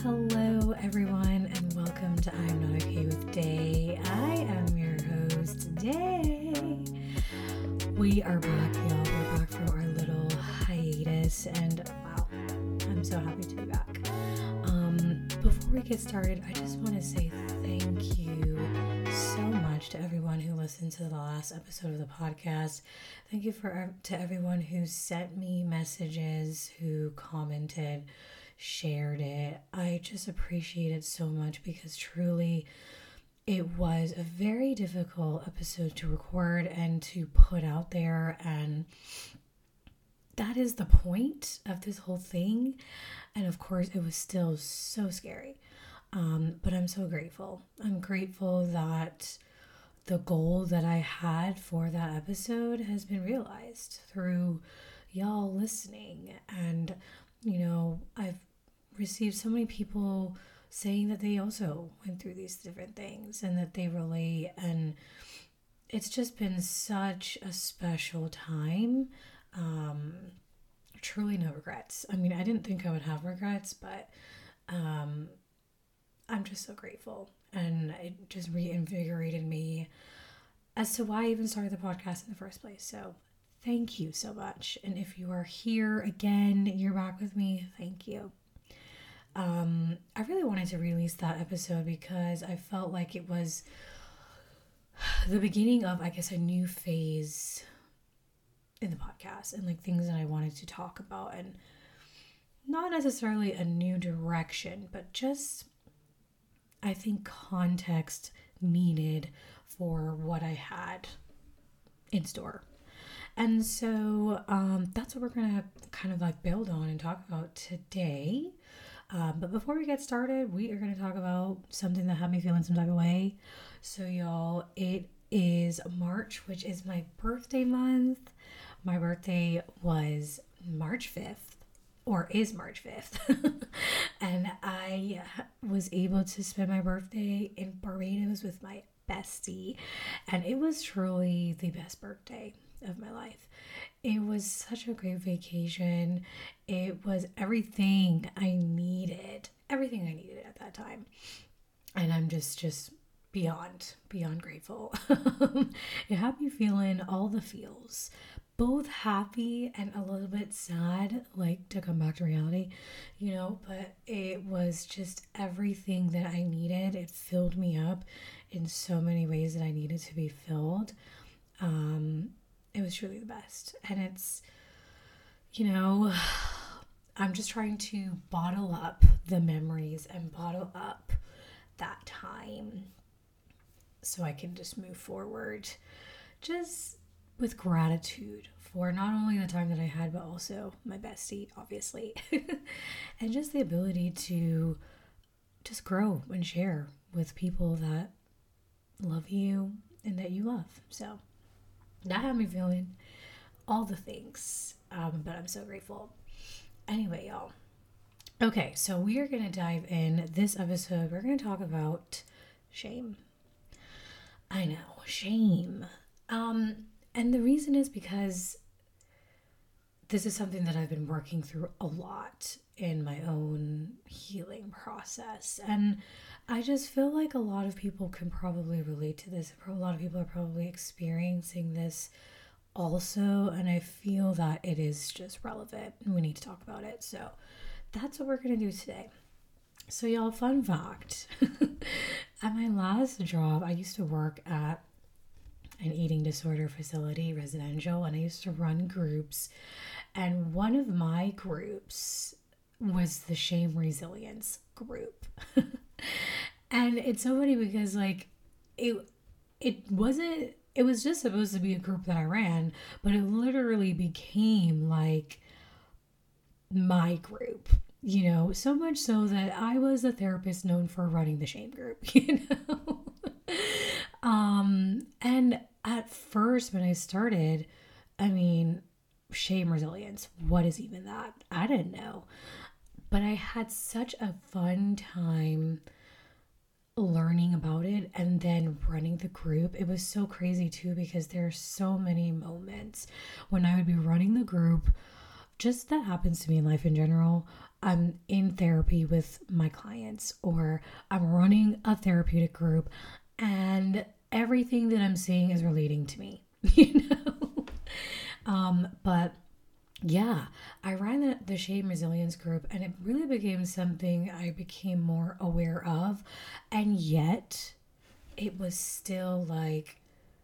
Hello, everyone, and welcome to I'm Not Okay with Day. I am your host, Day. We are back, y'all. We're back from our little hiatus, and wow, I'm so happy to be back. Before we get started, I just want to say thank you so much to everyone who listened to the last episode of the podcast. Thank you to everyone who sent me messages, who commented, shared it. I just appreciate it so much because truly it was a very difficult episode to record and to put out there, and that is the point of this whole thing. And of course it was still so scary, but I'm so grateful. I'm grateful that the goal that I had for that episode has been realized through y'all listening. And I've received so many people saying that they also went through these different things and that they relate, and it's just been such a special time. Truly no regrets. I mean, I didn't think I would have regrets, but I'm just so grateful, and it just reinvigorated me as to why I even started the podcast in the first place. So thank you so much. And if you are here again, you're back with me, thank you. I really wanted to release that episode because I felt like it was the beginning of, I guess, a new phase in the podcast and like things that I wanted to talk about, and not necessarily a new direction, but just, I think, context needed for what I had in store. And so that's what we're going to kind of like build on and talk about today. But before we get started, we are going to talk about something that had me feeling some type of way. So y'all, it is March, which is my birthday month. My birthday was March 5th, or is March 5th. And I was able to spend my birthday in Barbados with my bestie. And it was truly the best birthday of my life. It was such a great vacation. It was everything I needed at that time. And I'm just beyond grateful. It had me feeling all the feels, both happy and a little bit sad, like to come back to reality, but it was just everything that I needed. It filled me up in so many ways that I needed to be filled. It was truly the best. And it's, I'm just trying to bottle up the memories and bottle up that time so I can just move forward just with gratitude for not only the time that I had, but also my bestie, obviously. And just the ability to just grow and share with people that love you and that you love. So that had me feeling all the things, but I'm so grateful. Anyway, y'all. Okay, so we are going to dive in this episode. We're going to talk about shame. I know, shame. And the reason is because this is something that I've been working through a lot in my own healing process. And I just feel like a lot of people can probably relate to this. A lot of people are probably experiencing this also. And I feel that it is just relevant and we need to talk about it. So that's what we're going to do today. So y'all, fun fact. At my last job, I used to work at an eating disorder facility, residential, and I used to run groups. And one of my groups was the shame resilience group. And it's so funny because like it was just supposed to be a group that I ran, but it literally became like my group, so much so that I was a therapist known for running the shame group, and at first when I started, I mean, shame resilience, what is even that? I didn't know. But I had such a fun time learning about it and then running the group. It was so crazy too, because there are so many moments when I would be running the group, just that happens to me in life in general, I'm in therapy with my clients, or I'm running a therapeutic group, and everything that I'm seeing is relating to me, you know? But yeah, I ran the Shame Resilience group, and it really became something I became more aware of. And yet, it was still like,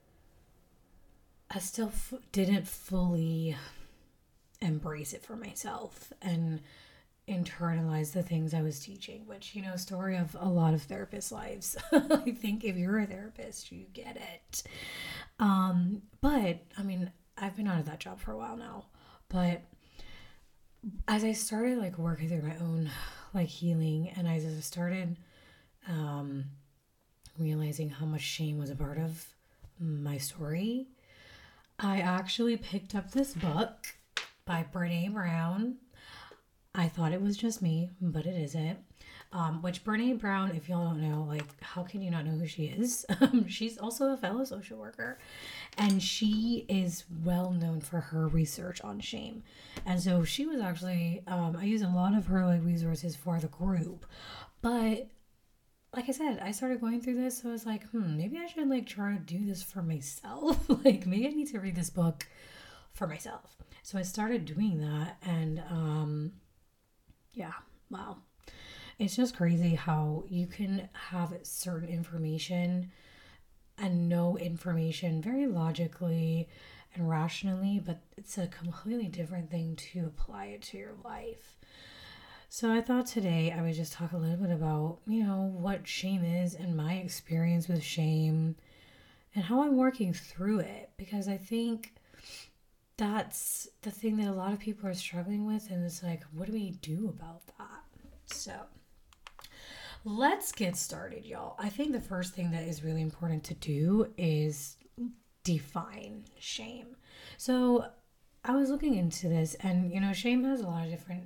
I still didn't fully embrace it for myself and internalize the things I was teaching, which, story of a lot of therapists' lives. I think if you're a therapist, you get it. But I mean, I've been out of that job for a while now. But as I started like working through my own like healing, and as I started um, realizing how much shame was a part of my story, I actually picked up this book by Brene Brown. I thought it was just me, but it isn't. Which Brene Brown, if y'all don't know, like, how can you not know who she is? She's also a fellow social worker, and she is well known for her research on shame. And so she was actually, I use a lot of her like resources for the group, but like I said, I started going through this, so I was like, maybe I should like try to do this for myself. Like, maybe I need to read this book for myself. So I started doing that, and yeah, wow. It's just crazy how you can have certain information and know information very logically and rationally, but it's a completely different thing to apply it to your life. So I thought today I would just talk a little bit about, what shame is and my experience with shame and how I'm working through it, because I think that's the thing that a lot of people are struggling with, and it's like, what do we do about that? So let's get started, y'all. I think the first thing that is really important to do is define shame. So I was looking into this, and shame has a lot of different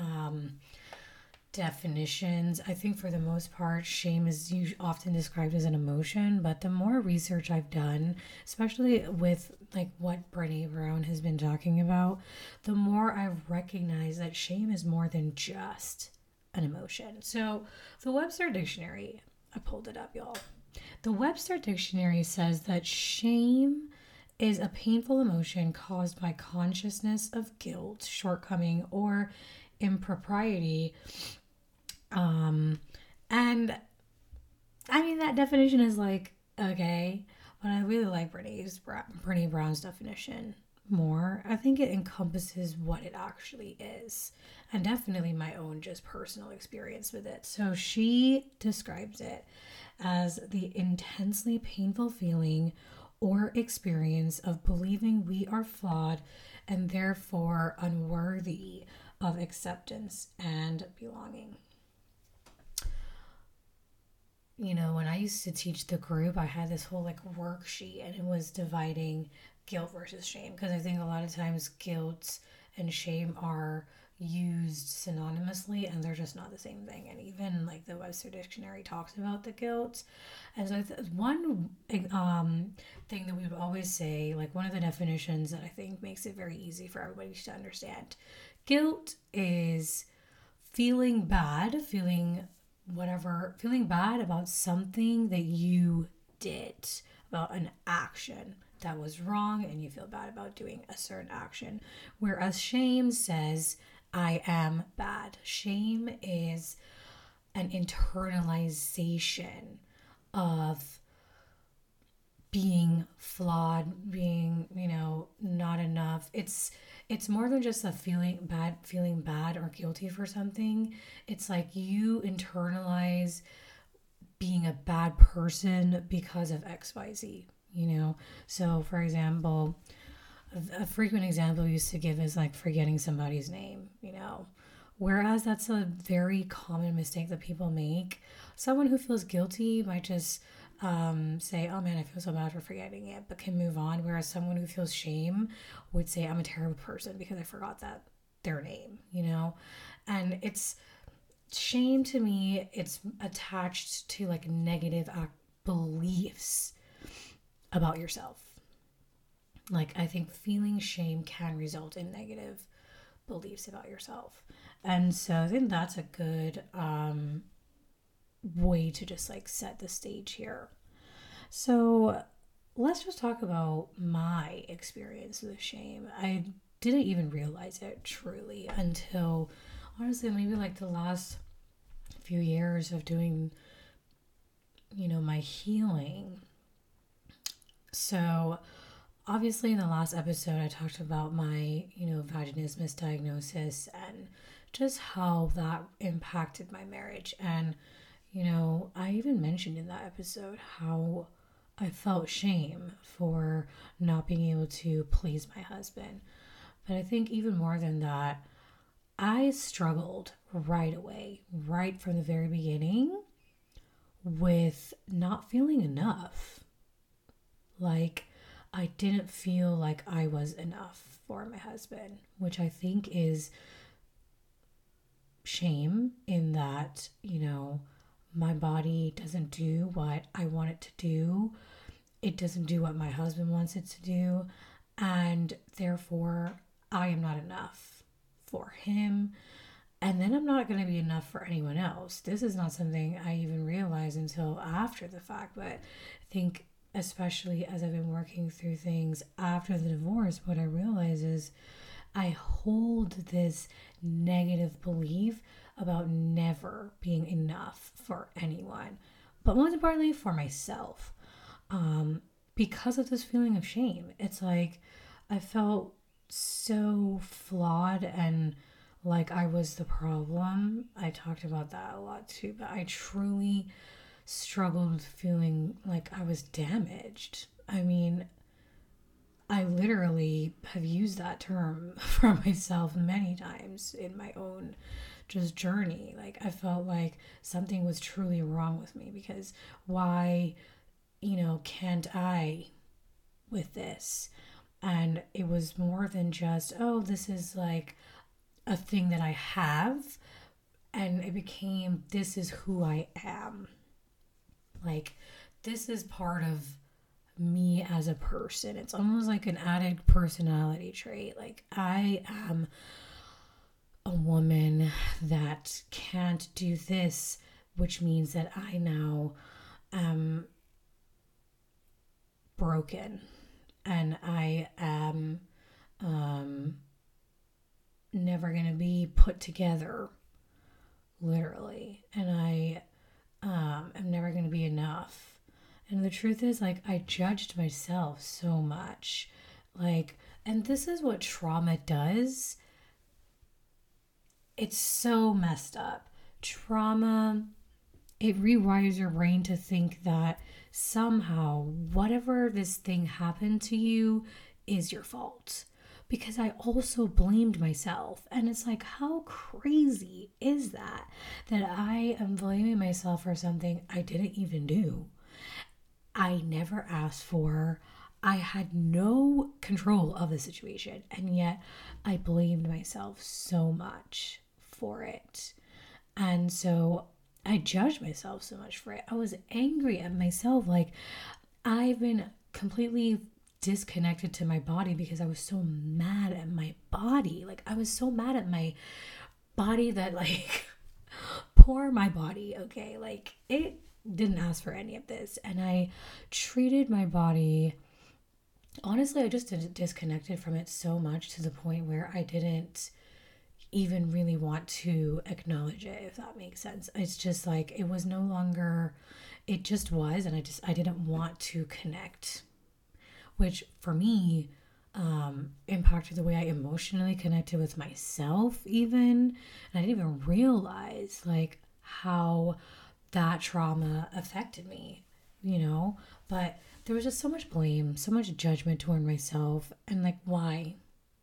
definitions. I think for the most part, shame is often described as an emotion, but the more research I've done, especially with like what Brene Brown has been talking about, the more I've recognized that shame is more than just an emotion. So the Webster Dictionary, I pulled it up, y'all. The Webster Dictionary says that shame is a painful emotion caused by consciousness of guilt, shortcoming, or impropriety. And I mean, that definition is like, okay, but I really like Brene Brown's definition more. I think it encompasses what it actually is, and definitely my own just personal experience with it. So she describes it as the intensely painful feeling or experience of believing we are flawed and therefore unworthy of acceptance and belonging. When I used to teach the group, I had this whole like worksheet, and it was dividing guilt versus shame, because I think a lot of times guilt and shame are used synonymously, and they're just not the same thing. And even like the Webster Dictionary talks about the guilt. And so one thing that we would always say, like one of the definitions that I think makes it very easy for everybody to understand, guilt is feeling bad, feeling bad about something that you did, about an action that was wrong, and you feel bad about doing a certain action. Whereas shame says, I am bad. Shame is an internalization of being flawed, being, not enough. It's more than just a feeling bad or guilty for something. It's like you internalize being a bad person because of XYZ, So for example, a frequent example we used to give is like forgetting somebody's name, Whereas that's a very common mistake that people make. Someone who feels guilty might just say, oh man, I feel so bad for forgetting it, but can move on. Whereas someone who feels shame would say, I'm a terrible person because I forgot their name, And it's shame to me, it's attached to like negative beliefs about yourself. Like, I think feeling shame can result in negative beliefs about yourself. And so I think that's a good way to just like set the stage here. So let's just talk about my experience with shame. I didn't even realize it truly until honestly maybe like the last few years of doing, my healing. So obviously in the last episode I talked about my, vaginismus diagnosis and just how that impacted my marriage. And, I even mentioned in that episode how I felt shame for not being able to please my husband. But I think even more than that, I struggled right away, right from the very beginning, with not feeling enough. Like, I didn't feel like I was enough for my husband, which I think is shame in that, my body doesn't do what I want it to do. It doesn't do what my husband wants it to do. And therefore, I am not enough for him. And then I'm not going to be enough for anyone else. This is not something I even realized until after the fact. But I think, especially as I've been working through things after the divorce, what I realize is I hold this negative belief about never being enough for anyone, but most importantly, for myself. Because of this feeling of shame, it's like I felt so flawed and like I was the problem. I talked about that a lot too, but I truly struggled with feeling like I was damaged. I mean, I literally have used that term for myself many times in my own just journey. Like, I felt like something was truly wrong with me because why, can't I with this? And it was more than just, oh, this is like a thing that I have. And it became, this is who I am. Like, this is part of me as a person. It's almost like an added personality trait. Like, I am a woman that can't do this, which means that I now am broken and I am never going to be put together, literally. And I am never going to be enough. And the truth is, like, I judged myself so much. Like, and this is what trauma does. It's so messed up. Trauma, it rewires your brain to think that somehow whatever this thing happened to you is your fault. Because I also blamed myself. And it's like, how crazy is that? That I am blaming myself for something I didn't even do. I never asked for. I had no control of the situation. And yet I blamed myself so much for it. And so I judged myself so much for it. I was angry at myself. Like, I've been completely disconnected to my body because I was so mad at my body. Like, I was so mad at my body that, like, poor my body, okay? Like, it didn't ask for any of this. And I treated my body, honestly, I just disconnected from it so much to the point where I didn't even really want to acknowledge it, if that makes sense. It's just like it was no longer, it just was, and I didn't want to connect, which for me impacted the way I emotionally connected with myself even. And I didn't even realize like how that trauma affected me, but there was just so much blame, so much judgment toward myself, and like why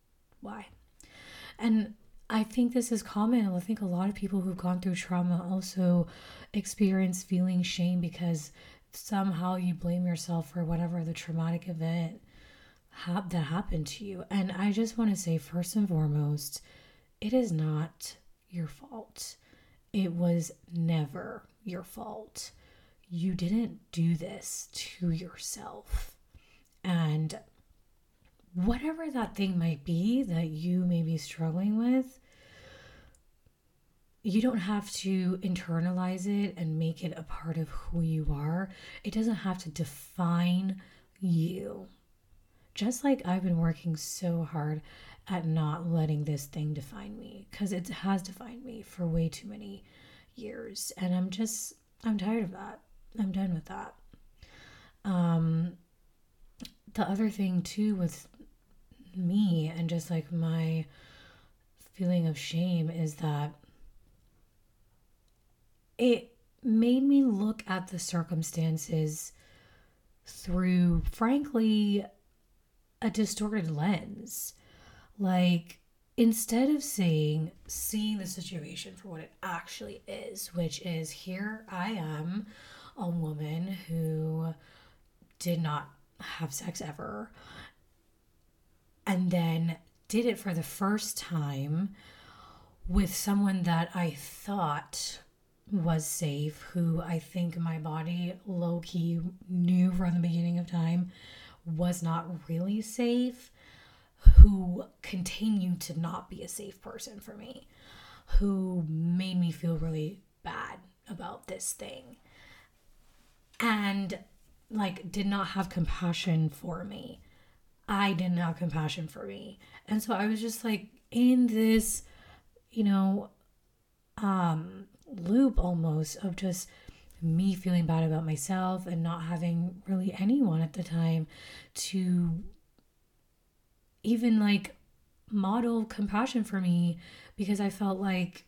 and I think this is common. I think a lot of people who've gone through trauma also experience feeling shame because somehow you blame yourself for whatever the traumatic event that happened to you. And I just want to say, first and foremost, it is not your fault. It was never your fault. You didn't do this to yourself. And whatever that thing might be that you may be struggling with, you don't have to internalize it and make it a part of who you are. It doesn't have to define you. Just like I've been working so hard at not letting this thing define me, because it has defined me for way too many years. And I'm tired of that. I'm done with that. The other thing too with me and just like my feeling of shame is that it made me look at the circumstances through, frankly, a distorted lens. Like, instead of seeing the situation for what it actually is, which is here I am, a woman who did not have sex ever, and then did it for the first time with someone that I thought was safe, who I think my body low-key knew from the beginning of time was not really safe, who continued to not be a safe person for me, who made me feel really bad about this thing, and like did not have compassion for me. I didn't have compassion for me. And so I was just like in this, you know, loop almost of just me feeling bad about myself and not having really anyone at the time to even like model compassion for me, because I felt like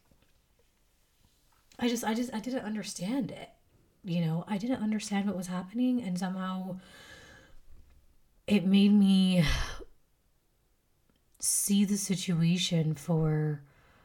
I didn't understand it. I didn't understand what was happening, and somehow it made me see the situation for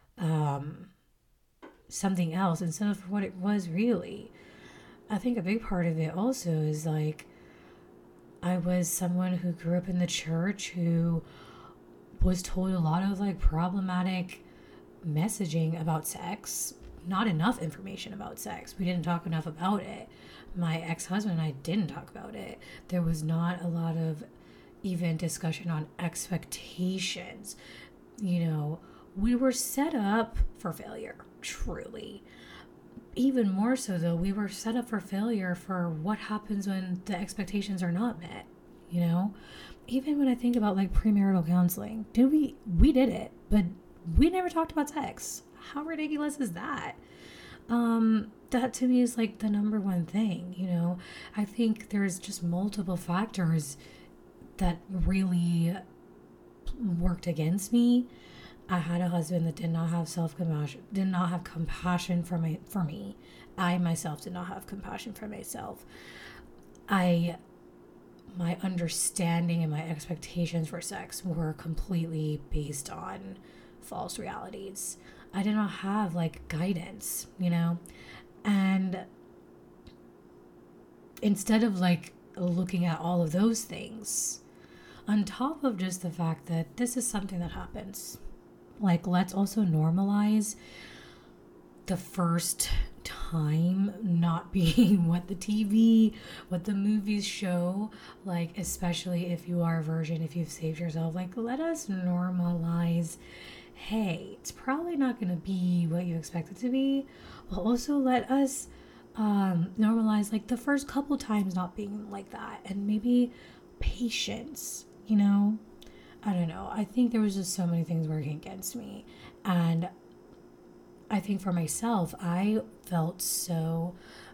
something else instead of what it was really. I think a big part of it also is like I was someone who grew up in the church, who was told a lot of like problematic messaging about sex, not enough information about sex. We didn't talk enough about it. My ex-husband and I didn't talk about it. There was not a lot of even discussion on expectations. We were set up for failure, truly. Even more so, though, we were set up for failure for what happens when the expectations are not met. Even when I think about like premarital counseling, we did it, but we never talked about sex. How ridiculous is that? That to me is like the number one thing. I think there's just multiple factors that really worked against me. I had a husband that did not have self-compassion, did not have compassion for me. I myself did not have compassion for myself. My understanding and my expectations for sex were completely based on false realities. I did not have like guidance, and instead of like looking at all of those things, on top of just the fact that this is something that happens, like let's also normalize the first time not being what the movies show, like especially if you are a virgin, if you've saved yourself, like let us normalize, hey, it's probably not going to be what you expect it to be, but also let us normalize like the first couple times not being like that, and maybe patience. I don't know. I think there was just so many things working against me, and I think for myself, I felt so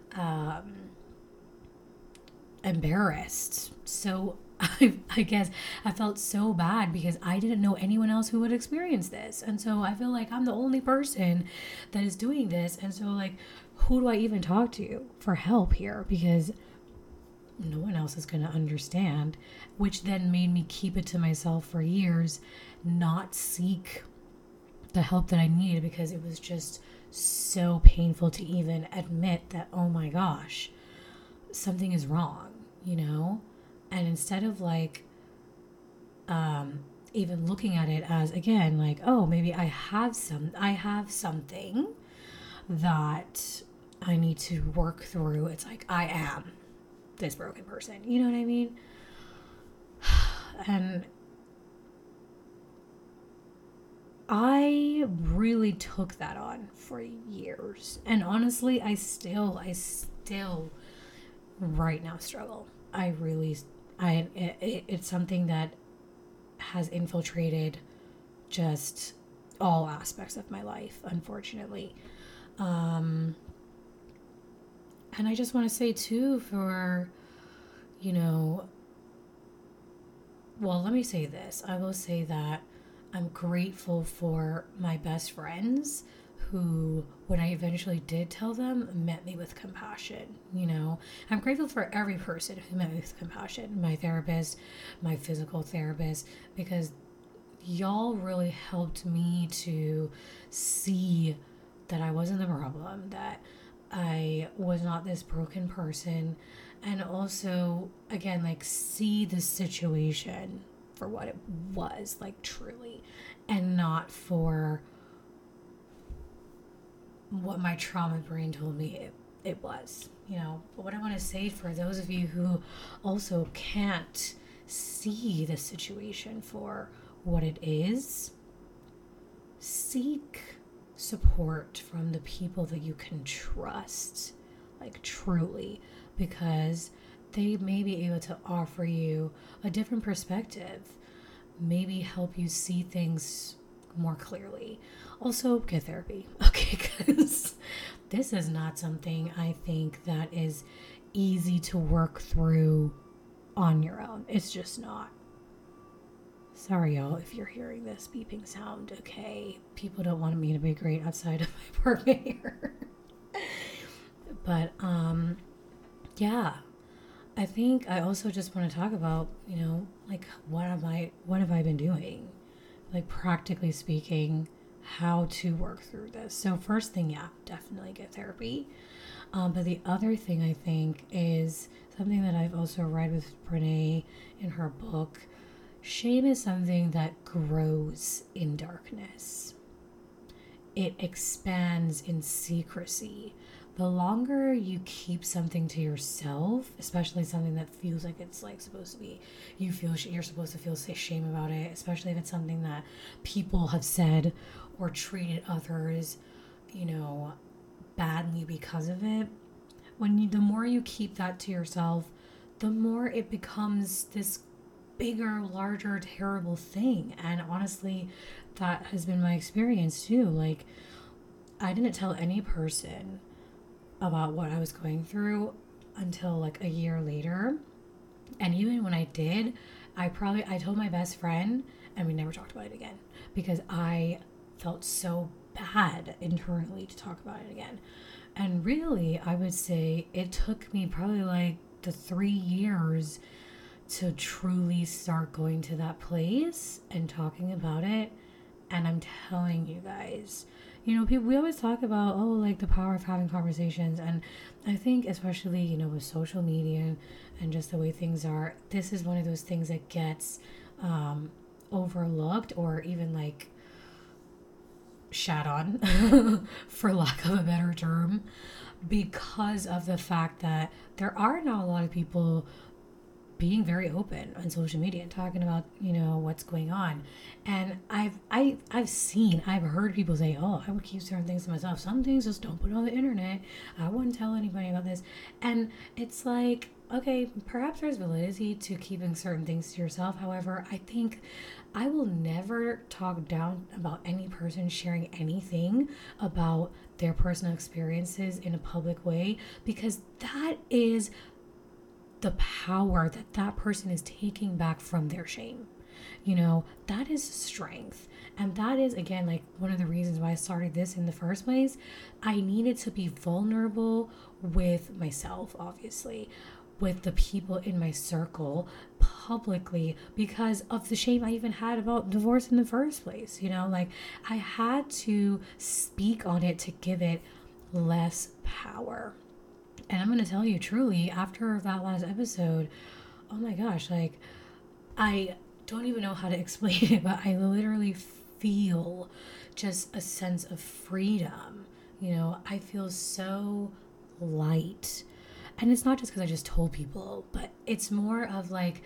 embarrassed. So I guess I felt so bad because I didn't know anyone else who would experience this. And so I feel like I'm the only person that is doing this. And so like, who do I even talk to for help here? Because no one else is going to understand, which then made me keep it to myself for years, not seek the help that I needed, because it was just so painful to even admit that, oh my gosh, something is wrong, And instead of like even looking at it as, again, like, oh, maybe I have something that I need to work through. It's like, I am this broken person. You know what I mean? And I really took that on for years. And honestly, I still right now struggle. I really, it's something that has infiltrated just all aspects of my life, unfortunately. Um, and I just want to say, too, for, you know, well, let me say this. I will say that I'm grateful for my best friends who, when I eventually did tell them, met me with compassion. I'm grateful for every person who met me with compassion, my therapist, my physical therapist, because y'all really helped me to see that I wasn't the problem, that I was not this broken person, and also, again, like, see the situation for what it was, like, truly, and not for what my trauma brain told me it was, But what I want to say for those of you who also can't see the situation for what it is, seek support from the people that you can trust, like truly, because they may be able to offer you a different perspective, maybe help you see things more clearly. Also, get therapy, okay? Because this is not something I think that is easy to work through on your own. It's just not. Sorry, y'all, if you're hearing this beeping sound, okay? People don't want me to be great outside of my apartment here. But, yeah. I think I also just want to talk about, like, what have I been doing? Like, practically speaking, how to work through this. So first thing, yeah, definitely get therapy. But the other thing I think is something that I've also read with Brene in her book. Shame is something that grows in darkness. It expands in secrecy. The longer you keep something to yourself, especially something that feels like it's like supposed to be, you're supposed to feel shame about it, especially if it's something that people have said or treated others, badly because of it. The more you keep that to yourself, the more it becomes this bigger, larger, terrible thing. And honestly, that has been my experience too. Like, I didn't tell any person about what I was going through until like a year later. And even when I did, I told my best friend and we never talked about it again because I felt so bad internally to talk about it again. And really, I would say it took me probably like the 3 years to truly start going to that place and talking about it. And I'm telling you guys, people, we always talk about, oh, like the power of having conversations. And I think, especially, with social media and just the way things are, this is one of those things that gets overlooked or even like shat on, for lack of a better term, because of the fact that there are not a lot of people being very open on social media and talking about what's going on. And I've heard people say, oh, I would keep certain things to myself, some things just don't put on the internet, I wouldn't tell anybody about this. And it's like, okay, perhaps there's validity to keeping certain things to yourself. However, I think I will never talk down about any person sharing anything about their personal experiences in a public way, because that is the power that person is taking back from their shame. That is strength. And that is, again, like one of the reasons why I started this in the first place. I needed to be vulnerable with myself, obviously, with the people in my circle publicly because of the shame I even had about divorce in the first place. Like I had to speak on it to give it less power. And I'm going to tell you truly, after that last episode, oh my gosh, like, I don't even know how to explain it, but I literally feel just a sense of freedom. I feel so light. And it's not just because I just told people, but it's more of like,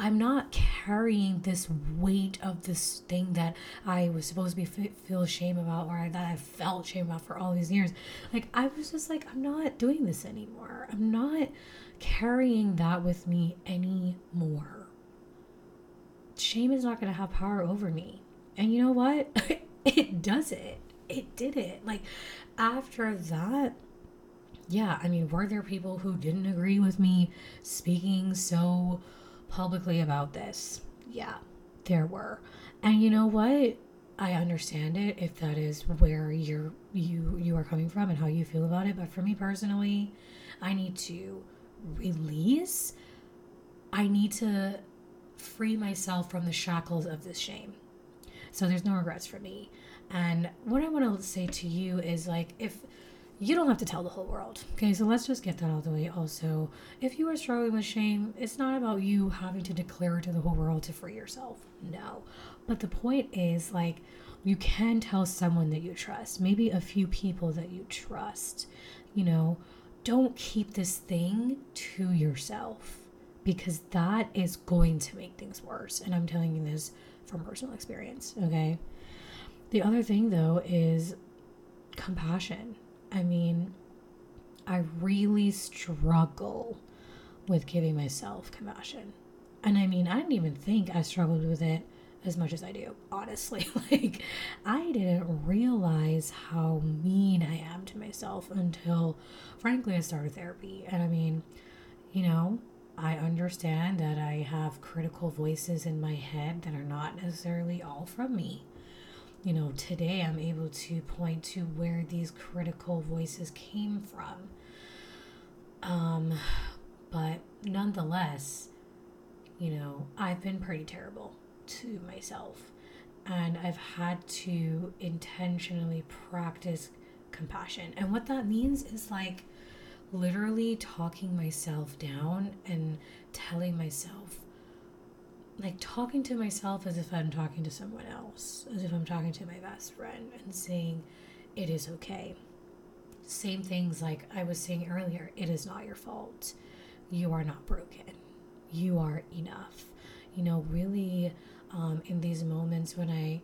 I'm not carrying this weight of this thing that I was supposed to be feel shame about, or that I felt shame about for all these years. Like, I was just like, I'm not doing this anymore. I'm not carrying that with me anymore. Shame is not going to have power over me. And you know what? It does it. It did it. Like, after that, yeah, I mean, were there people who didn't agree with me speaking so publicly about this? Yeah, there were. And you know what? I understand it if that is where you are coming from and how you feel about it. But for me personally, I need to release. I need to free myself from the shackles of this shame. So there's no regrets for me. And what I want to say to you is, like, if you don't have to tell the whole world. Okay, so let's just get that out of the way. Also, if you are struggling with shame, it's not about you having to declare it to the whole world to free yourself. No. But the point is, like, you can tell someone that you trust, maybe a few people that you trust. You know, don't keep this thing to yourself, because that is going to make things worse. And I'm telling you this from personal experience, okay? The other thing, though, is compassion. I mean, I really struggle with giving myself compassion. And I mean, I didn't even think I struggled with it as much as I do, honestly. Like, I didn't realize how mean I am to myself until, frankly, I started therapy. And I mean, you know, I understand that I have critical voices in my head that are not necessarily all from me. You know, today I'm able to point to where these critical voices came from. But nonetheless, you know, I've been pretty terrible to myself. And I've had to intentionally practice compassion. And what that means is, like, literally talking myself down and telling myself, like, talking to myself as if I'm talking to someone else, as if I'm talking to my best friend, and saying it is okay. Same things like I was saying earlier, it is not your fault. You are not broken. You are enough. You know, really, in these moments when I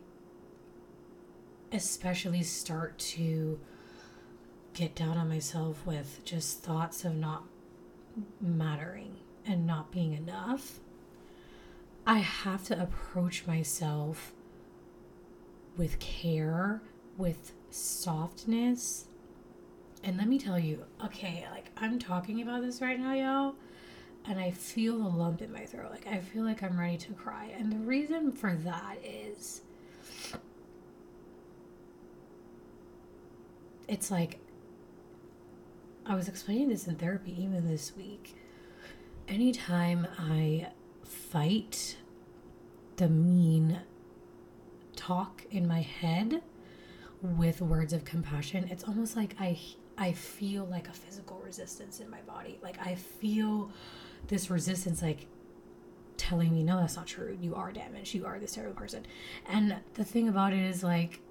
especially start to get down on myself with just thoughts of not mattering and not being enough, I have to approach myself with care, with softness. And let me tell you, okay, like, I'm talking about this right now, y'all, and I feel a lump in my throat. Like, I feel like I'm ready to cry. And the reason for that is, it's like, I was explaining this in therapy even this week. Anytime I fight the mean talk in my head with words of compassion, it's almost like I feel like a physical resistance in my body. Like, I feel this resistance, like, telling me, no, that's not true. You are damaged. You are this terrible person. And the thing about it is, like,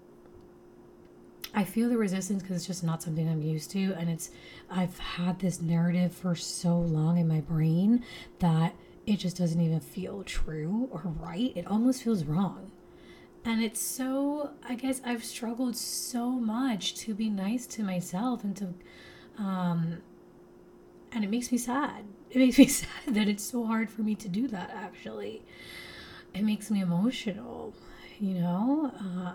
I feel the resistance because it's just not something I'm used to. And I've had this narrative for so long in my brain that it just doesn't even feel true or right. It almost feels wrong. And it's so, I guess I've struggled so much to be nice to myself and to, and it makes me sad. It makes me sad that it's so hard for me to do that, actually. It makes me emotional, you know?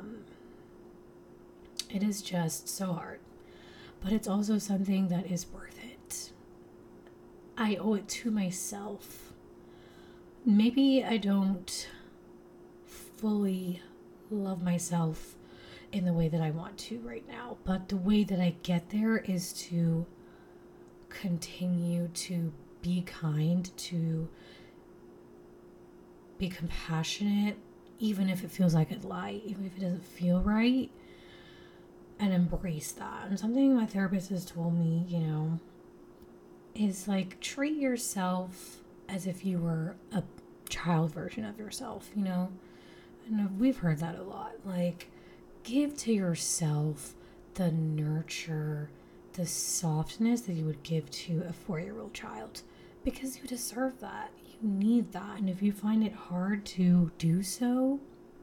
It is just so hard. But it's also something that is worth it. I owe it to myself. Maybe I don't fully love myself in the way that I want to right now, but the way that I get there is to continue to be kind, to be compassionate, even if it feels like a lie, even if it doesn't feel right, and embrace that. And something my therapist has told me, you know, is like, treat yourself as if you were a child version of yourself, you know? And we've heard that a lot. Like, give to yourself the nurture, the softness that you would give to a 4-year-old child, because you deserve that. You need that. And if you find it hard to do so,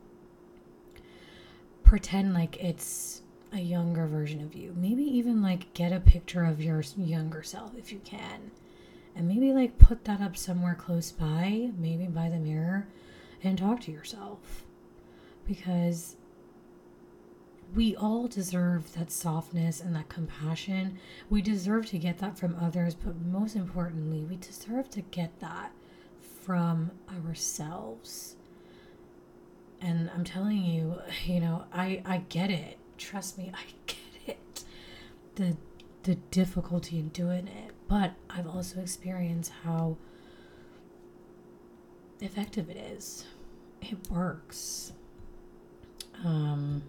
pretend like it's a younger version of you. Maybe even like get a picture of your younger self if you can. And maybe like put that up somewhere close by, maybe by the mirror, and talk to yourself. Because we all deserve that softness and that compassion. We deserve to get that from others, but most importantly, we deserve to get that from ourselves. And I'm telling you, I get it. Trust me, I get it. The difficulty in doing it. But I've also experienced how effective it is. It works. And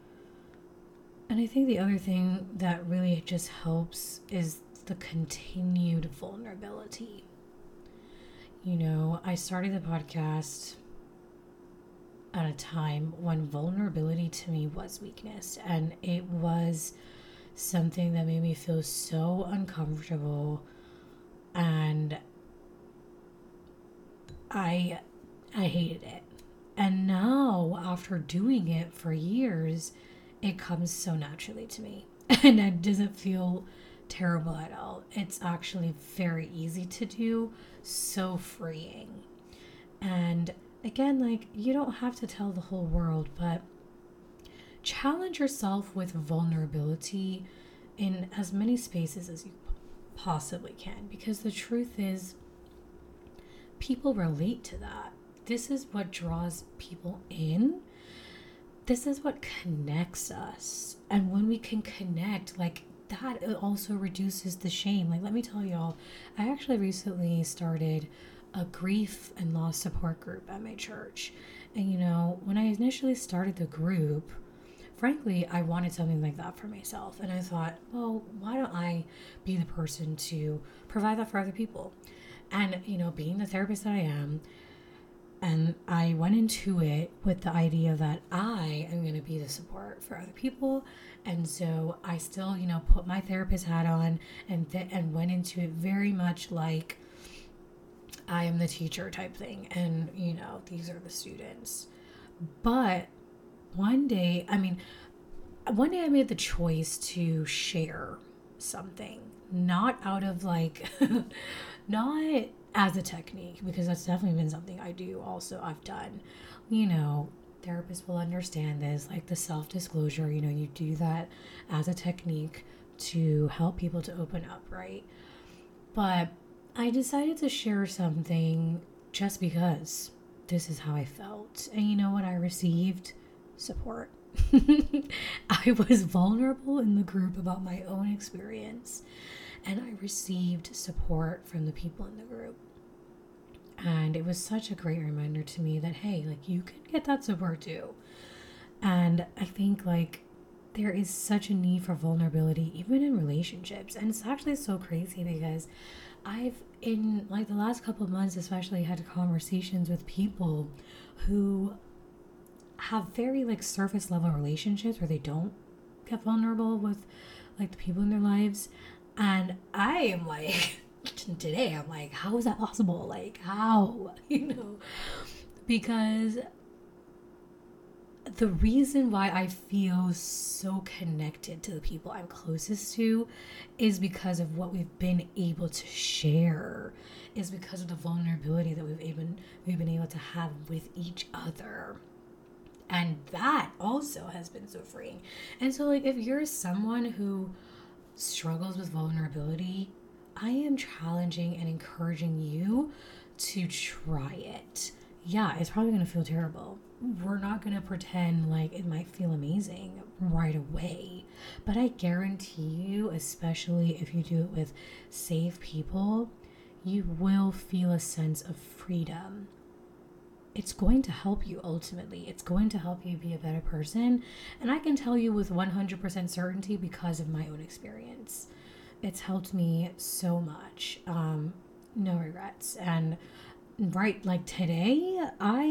I think the other thing that really just helps is the continued vulnerability. I started the podcast at a time when vulnerability to me was weakness, and it was something that made me feel so uncomfortable, and I hated it. And now, after doing it for years, it comes so naturally to me, and it doesn't feel terrible at all. It's actually very easy to do, so freeing. And again, like, you don't have to tell the whole world, but challenge yourself with vulnerability in as many spaces as you possibly can, because the truth is, people relate to that. This is what draws people in. This is what connects us. And when we can connect, like, that, it also reduces the shame. Like, let me tell y'all, I actually recently started a grief and loss support group at my church. And when I initially started the group, frankly, I wanted something like that for myself. And I thought, well, why don't I be the person to provide that for other people? And, being the therapist that I am, and I went into it with the idea that I am going to be the support for other people. And so I still, put my therapist hat on and went into it very much like I am the teacher type thing. And, these are the students. But one day I made the choice to share something, not out of like, not as a technique, because that's definitely been something I've done. Therapists will understand this, like the self-disclosure, you do that as a technique to help people to open up, right? But I decided to share something just because this is how I felt. And you know what I received? Support. I was vulnerable in the group about my own experience, and I received support from the people in the group. And it was such a great reminder to me that, hey, like, you can get that support too. And I think, like, there is such a need for vulnerability, even in relationships. And it's actually so crazy because I've, in like the last couple of months especially, had conversations with people who have very like surface level relationships where they don't get vulnerable with like the people in their lives. And I am like, today I'm like, how is that possible? Like, how? Because the reason why I feel so connected to the people I'm closest to is because of what we've been able to share, is because of the vulnerability that we've been able to have with each other. And that also has been so freeing. And so, like, if you're someone who struggles with vulnerability, I am challenging and encouraging you to try it. Yeah, it's probably going to feel terrible. We're not going to pretend like it might feel amazing right away. But I guarantee you, especially if you do it with safe people, you will feel a sense of freedom. It's going to help you ultimately. It's going to help you be a better person. And I can tell you with 100% certainty because of my own experience. It's helped me so much. No regrets. And right, like today,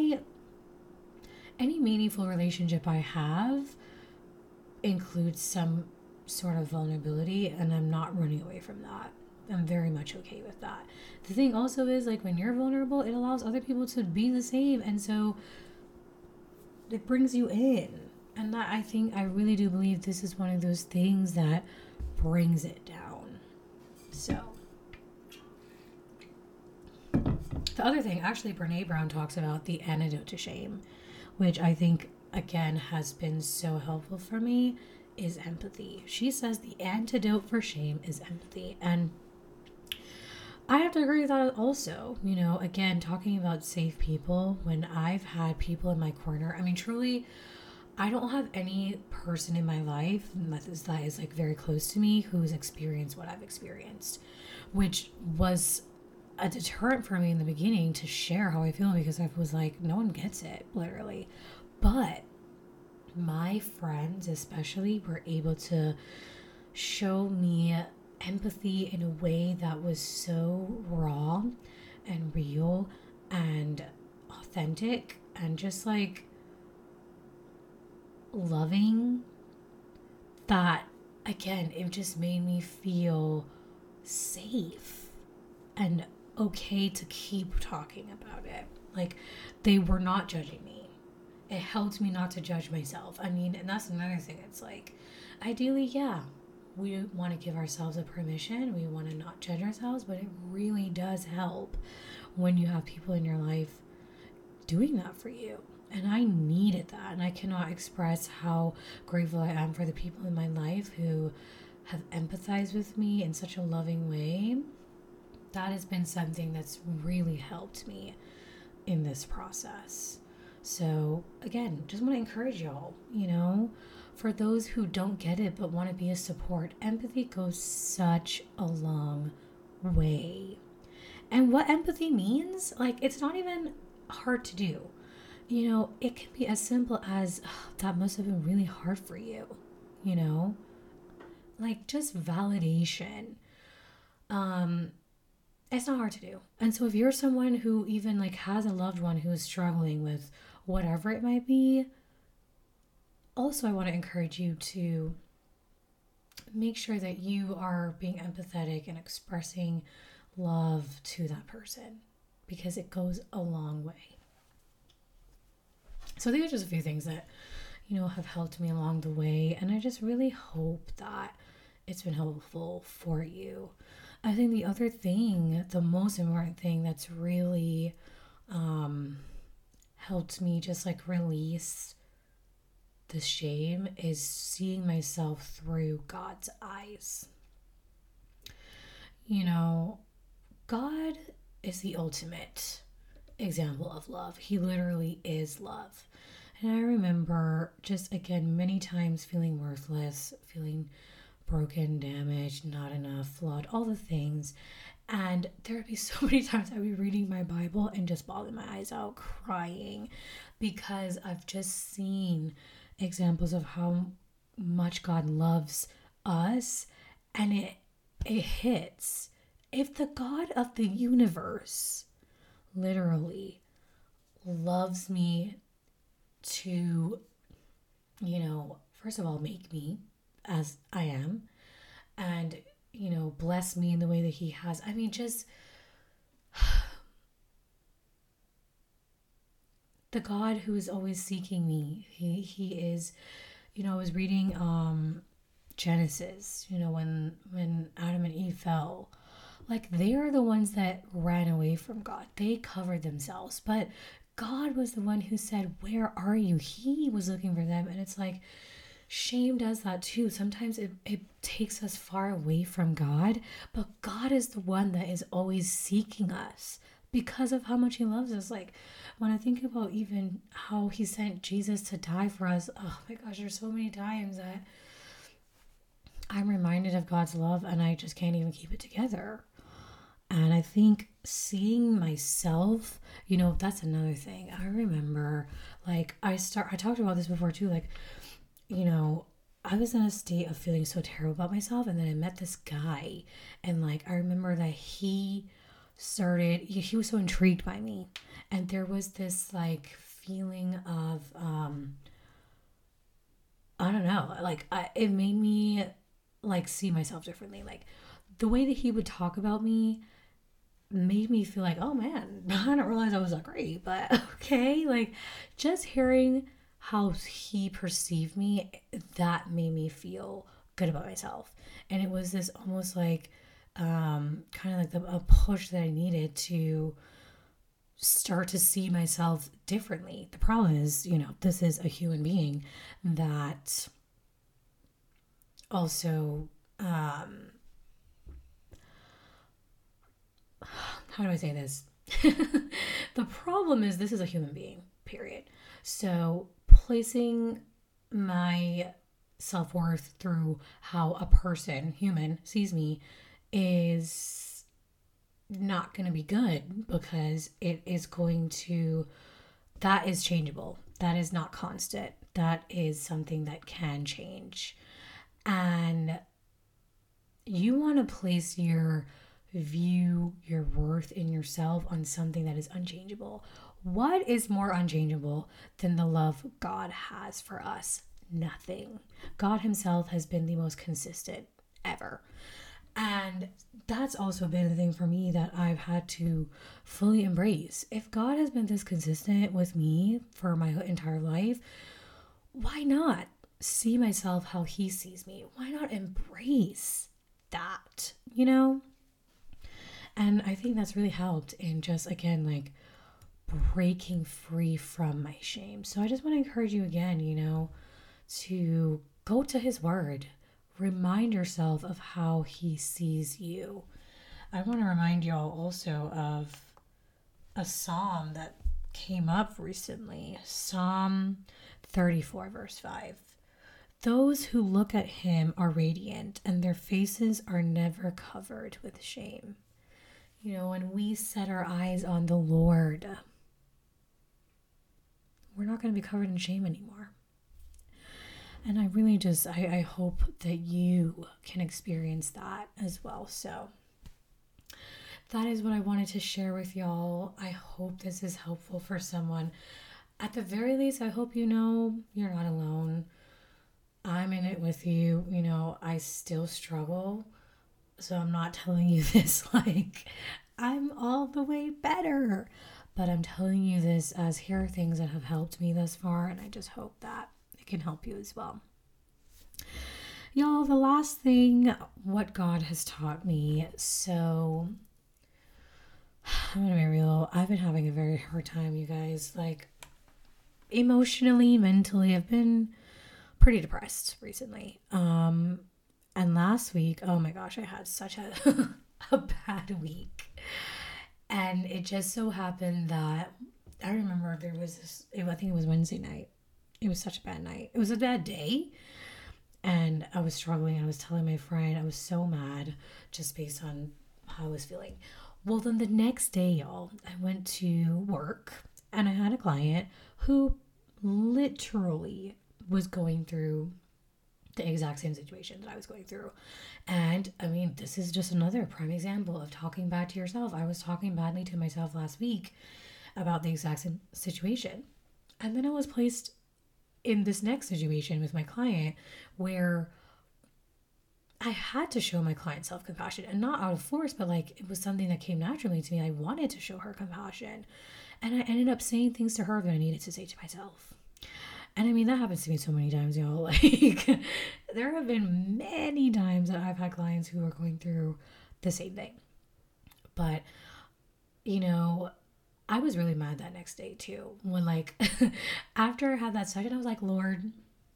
any meaningful relationship I have includes some sort of vulnerability, and I'm not running away from that. I'm very much okay with that. The thing also is, like, when you're vulnerable, it allows other people to be the same. And so it brings you in. And that, I think, I really do believe this is one of those things that brings it down. So the other thing, actually, Brene Brown talks about the antidote to shame, which I think, again, has been so helpful for me, is empathy. She says the antidote for shame is empathy. And I have to agree with that also. You know, again, talking about safe people, when I've had people in my corner, I mean, truly, I don't have any person in my life that is like very close to me who's experienced what I've experienced, which was a deterrent for me in the beginning to share how I feel, because I was like, no one gets it, literally. But my friends, especially, were able to show me empathy in a way that was so raw and real and authentic and just like loving, that again, it just made me feel safe and okay to keep talking about it. Like, they were not judging me. It helped me not to judge myself. I mean, and that's another thing. It's like, ideally, yeah, we want to give ourselves a permission. We want to not judge ourselves, but it really does help when you have people in your life doing that for you. And I needed that. And I cannot express how grateful I am for the people in my life who have empathized with me in such a loving way. That has been something that's really helped me in this process. So again, just want to encourage y'all, you know, for those who don't get it but want to be a support, empathy goes such a long way. And what empathy means, like, it's not even hard to do. You know, it can be as simple as, "Oh, that must have been really hard for you," you know, like just validation. It's not hard to do. And so if you're someone who even like has a loved one who is struggling with whatever it might be, also I want to encourage you to make sure that you are being empathetic and expressing love to that person, because it goes a long way. So these are just a few things that, you know, have helped me along the way. And I just really hope that it's been helpful for you. I think the other thing, the most important thing that's really helped me just like release the shame is seeing myself through God's eyes. You know, God is the ultimate example of love. He literally is love. And I remember just again many times feeling worthless, feeling broken, damaged, not enough, flawed, all the things. And there would be so many times I'd be reading my Bible and just bawling my eyes out, crying, because I've just seen examples of how much God loves us. And it hits. If the God of the universe literally loves me to, you know, first of all, make me as I am, and, you know, bless me in the way that he has. I mean, just the God who is always seeking me. He is, you know, I was reading Genesis, you know, when Adam and Eve fell. Like, they are the ones that ran away from God. They covered themselves. But God was the one who said, "Where are you?" He was looking for them. And it's like, shame does that too. Sometimes it takes us far away from God. But God is the one that is always seeking us because of how much he loves us. Like, when I think about even how he sent Jesus to die for us, oh my gosh, there's so many times that I'm reminded of God's love and I just can't even keep it together. And I think seeing myself, you know, that's another thing. I remember, like, I talked about this before too, like, you know, I was in a state of feeling so terrible about myself, and then I met this guy, and like, I remember that he was so intrigued by me, and there was this like feeling of, I don't know, like, it made me like see myself differently. Like, the way that he would talk about me made me feel like, oh man, I didn't realize I was that great, but okay. Like, just hearing how he perceived me, that made me feel good about myself. And it was this almost like kind of like a push that I needed to start to see myself differently. The problem is, this is a human being that also how do I say this? The problem is, this is a human being, period. So placing my self-worth through how a person, human, sees me is not going to be good, because that is changeable. That is not constant. That is something that can change. And you want to place your view, your worth in yourself on something that is unchangeable. What is more unchangeable than the love God has for us? Nothing. God himself has been the most consistent ever. And that's also been the thing for me that I've had to fully embrace. If God has been this consistent with me for my entire life, why not see myself how he sees me? Why not embrace that, And I think that's really helped in just, again, like breaking free from my shame. So I just want to encourage you again, to go to his word. Remind yourself of how he sees you. I want to remind y'all also of a psalm that came up recently. Psalm 34, verse 5. Those who look at him are radiant, and their faces are never covered with shame. When we set our eyes on the Lord, we're not going to be covered in shame anymore. And I really I hope that you can experience that as well. So that is what I wanted to share with y'all. I hope this is helpful for someone. At the very least, I hope you're not alone. I'm in it with you. I still struggle. So I'm not telling you this like I'm all the way better. But I'm telling you this as here are things that have helped me thus far. And I just hope that it can help you as well. Y'all, the last thing, what God has taught me. So I'm going to be real. I've been having a very hard time, you guys. Like, emotionally, mentally, I've been pretty depressed recently. And last week, oh my gosh, I had such a bad week. And it just so happened that I remember there was this, I think it was Wednesday night. It was such a bad night. It was a bad day. And I was struggling. I was telling my friend I was so mad just based on how I was feeling. Well, then the next day, y'all, I went to work and I had a client who literally was going through the exact same situation that I was going through. And I mean, this is just another prime example of talking bad to yourself. I was talking badly to myself last week about the exact same situation. And then I was placed in this next situation with my client where I had to show my client self-compassion, and not out of force, but like it was something that came naturally to me. I wanted to show her compassion. And I ended up saying things to her that I needed to say to myself. And I mean, that happens to me so many times, y'all. Like, there have been many times that I've had clients who are going through the same thing. But, I was really mad that next day too. When like, after I had that second, I was like, Lord,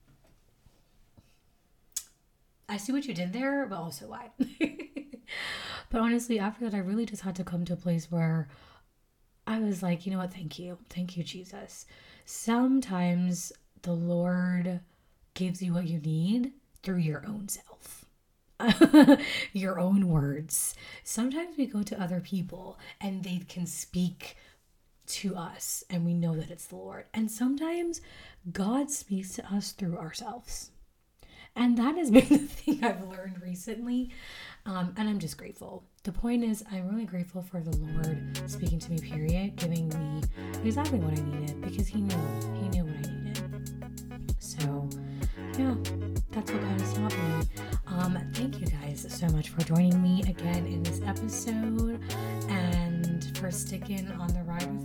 I see what you did there, but also why? But honestly, after that, I really just had to come to a place where I was like, you know what? Thank you. Thank you, Jesus. Sometimes the Lord gives you what you need through your own self, your own words. Sometimes we go to other people and they can speak to us and we know that it's the Lord. And sometimes God speaks to us through ourselves. And that has been the thing I've learned recently. And I'm just grateful. The point is, I'm really grateful for the Lord speaking to me, period, giving me exactly what I needed, because he knew what I needed. So yeah, that's what God has taught me. Thank you guys so much for joining me again in this episode and for sticking on the ride with